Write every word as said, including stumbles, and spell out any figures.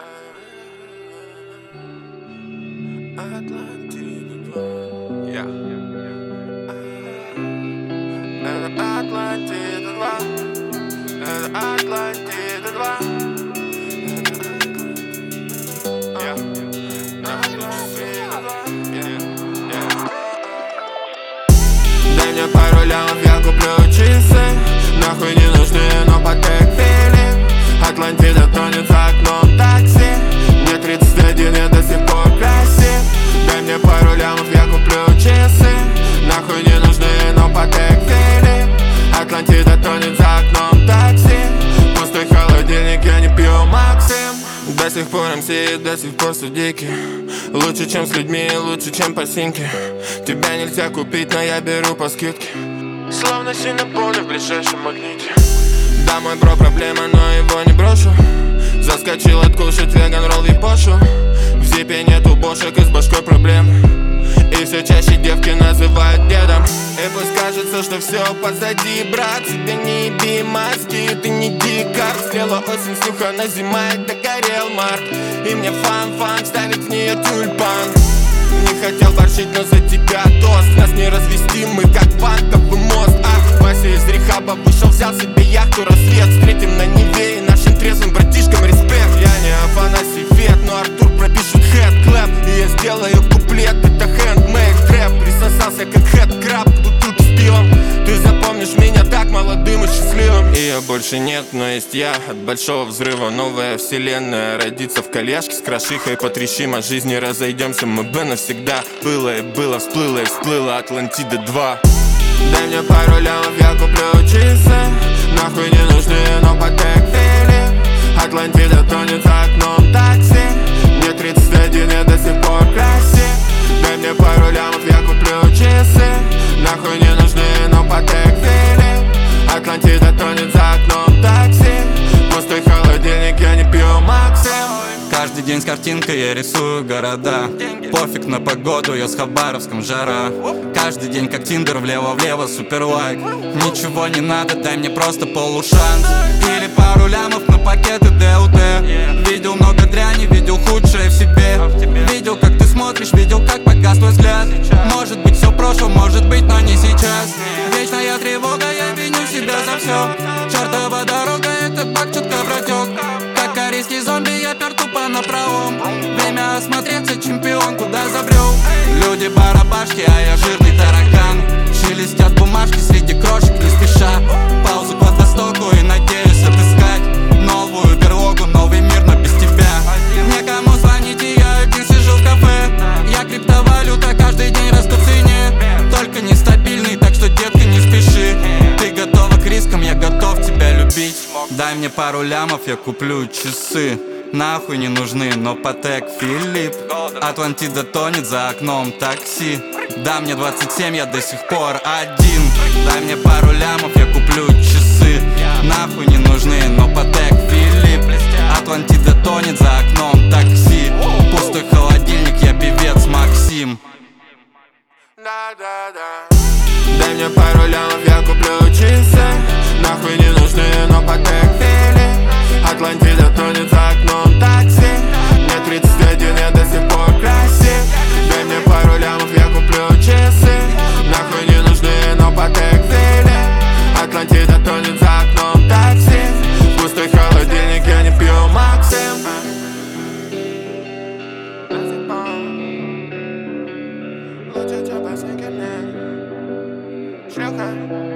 Атлантида два. Yeah. Это Атлантида два. Это Атлантида два. Yeah. Атлантида два. Yeah. Yeah. Дай мне пару лямов, я куплю часы. Нахуй не нужны, но Patek Philippe. Атлантида тонет за окном такси. Мне тридцать один, я до сих пор красив. Дай мне пару лямов, я куплю часы. Нахуй не нужны, но Patek Philippe. Атлантида тонет за окном такси. Пустой холодильник, я не пью Максим. До сих пор эм си, до сих пор судейки. Лучше, чем с людьми, лучше, чем по синьке. Тебя нельзя купить, но я беру по скидке. Словно синеполе в ближайшем магните. Да, мой бро проблема, но его не брошу. Заскочил откушать веган-ролл и пошу. В зипе нету бошек и с башкой проблем. И все чаще девки называют дедом. И пусть кажется, что все позади, брат. Тебе не еби маски, ты не дикар. Слела осень, снюхана зима, и догорел март. И мне фан-фан ставит в нее тюльпан. Не хотел борщить, но за тебя тост. Нас не развести, мы как банковый мост. А Вася из рехаба вышел, взял себе яхту, рассвет. Встретим на Неве и нашим трезвым братишкам респект. Я не Афанасий Фет, но Артур пропишет хэт-клэп. И я сделаю куплет, это хэндмейд трэп. Присосался как хэт-краб к бутылке с пивом. Ты запомнишь меня так молодым и счастливым. Ее больше нет, но есть я. От большого взрыва новая вселенная родится в коляске с крошихой. Потрещим о жизни, разойдемся мы бы навсегда. Было и было, всплыло и всплыло Атлантида два. Дай мне пару лямов, я куплю часы. Нахуй не нужны, но Patek Philippe. Атлантида тонет за окном такси. Мне тридцать один, я до сих пор красив. Дай мне пару лямов, я куплю часы. Нахуй не нужны, но Patek Philippe. Атлантида тонет за окном такси. Пустой холодильник, я не пью Максим. Каждый день с картинкой я рисую города. Пофиг на погоду, я с Хабаровском жара. Каждый день как Тиндер, влево-влево, супер лайк. Ничего не надо, дай мне просто полушанс. Или пару лямов на пакеты дэ у тэ. Видел много дряни, видел худшее в себе. Видел, как ты смотришь, видел, как погас твой взгляд. Может быть все в прошлом, может быть, но не сейчас. Вечная тревога, я виню себя за все. Чертова дорога, этот бак четко протек. Как корейский зомби, я пер тупо напролом. Время осмотреться, чемпион, куда забрел. Люди барабашки, а я жирный таракан. Шелестят бумажки среди крошек, не спеша. Паузу к востоку и надеюсь отыскать новую берлогу, новый мир, но без тебя. Некому звонить, и я один сижу в кафе. Я криптовалюта, каждый день расту в цене. Только нестабильный, так что, детка, не спеши. Ты готова к рискам, я готов тебя любить. Дай мне пару лямов, я куплю часы. Нахуй не нужны, но Patek Philippe. Атлантида тонет за окном такси. Да, мне двадцать семь, я до сих пор один. Дай мне пару лямов, я куплю часы. Нахуй не нужны, но Patek Philippe. Атлантида тонет за окном такси. Пустой холодильник, я певец Максим. Дай мне пару лямов, я куплю часы. Нахуй не нужны, но Patek Philippe. Атлантида тонет за окном такси. Мне тридцать один, я до сих пор красив. Дай мне пару лямов, я куплю часы. Нахуй не нужны, но Patek Philippe. Атлантида тонет за окном такси. Пустой холодильник, я не пью Максим. Лучше, чем по снегам, шлюха.